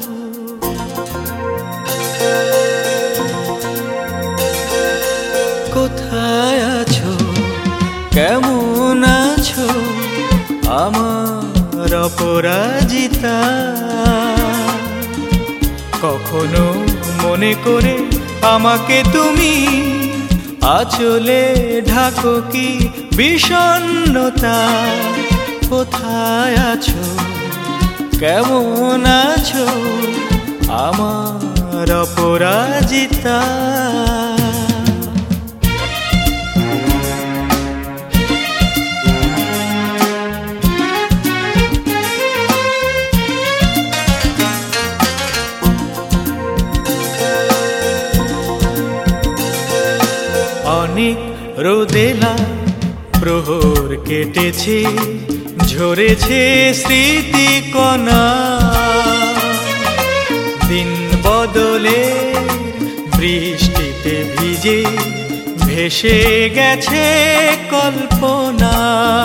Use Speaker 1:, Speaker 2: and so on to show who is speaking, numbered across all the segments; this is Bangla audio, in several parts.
Speaker 1: কোথায় আছো, কেমন আছো আমার অপরাজিতা? কখনো মনে করে আমাকে তুমি আঁচলে ঢাকো কি বিষণ্ণতা? কোথায় আছো, কেমন আছো আমার অপরাজিতা? অনেক রোদেলা প্রহর কেটেছে, ঝরেছে স্মৃতিকণা। দিন বদলে বৃষ্টিতে ভিজে ভেসে গেছে কল্পনা।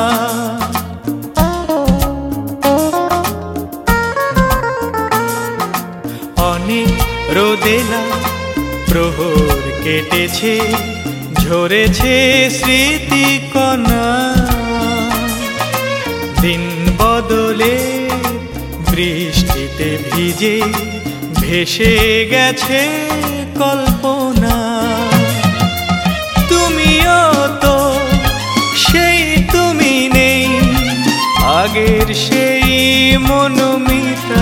Speaker 1: অনেক রোদেলা প্রহর কেটেছে, ঝরেছে স্মৃতিকণা। দিন বদলে বৃষ্টিতে ভিজে ভেসে গেছে কল্পনা। তুমিও তো সেই তুমি নেই, আগের সেই মনোমিতা।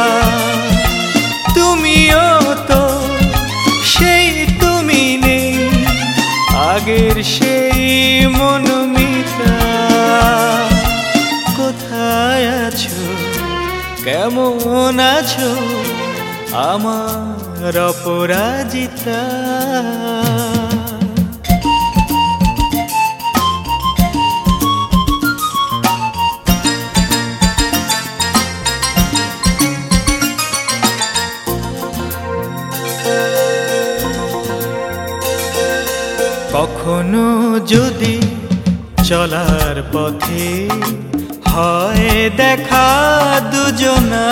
Speaker 1: তুমিও তো সেই তুমি নেই, আগের সেই মনোমিতা। কোথায় আছো, কেমন আছো আমার অপরাজিতা? কখনো যদি চলার পথে হয় দেখা দুজনা,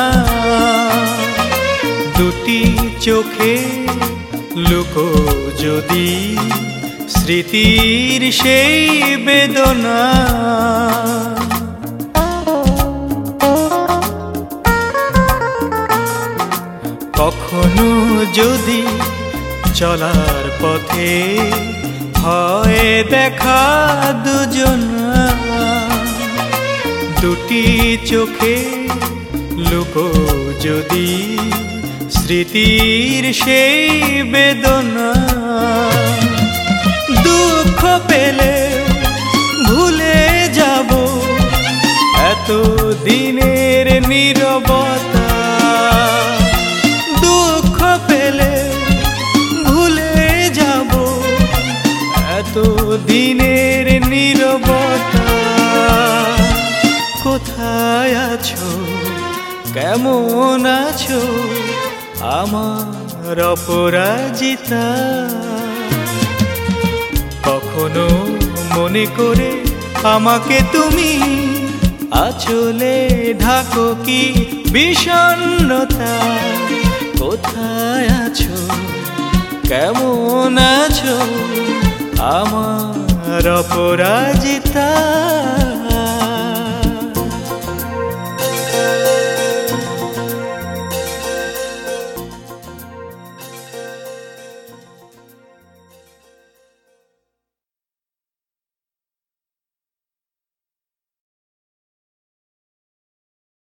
Speaker 1: দুটি চোখে লুকো যদি স্মৃতির সেই বেদনা। কখনো যদি চলার পথে হয় দেখা দুজনা, দুটি চোখে লুকো যদি স্মৃতির সেই বেদনা। দুঃখ পেলে ভুলে যাব এত দিনের নীরবতা। দুঃখ পেলে ভুলে যাব এত দিনের নীরবতা। কোথায় আছো, কেমন আছো আমার অপরাজিতা? কখনো মনে করে আমাকে তুমি আঁচলে ঢাকো কি বিষণ্ণতা? কোথায় আছো, কেমন আছো আমার অপরাজিতা?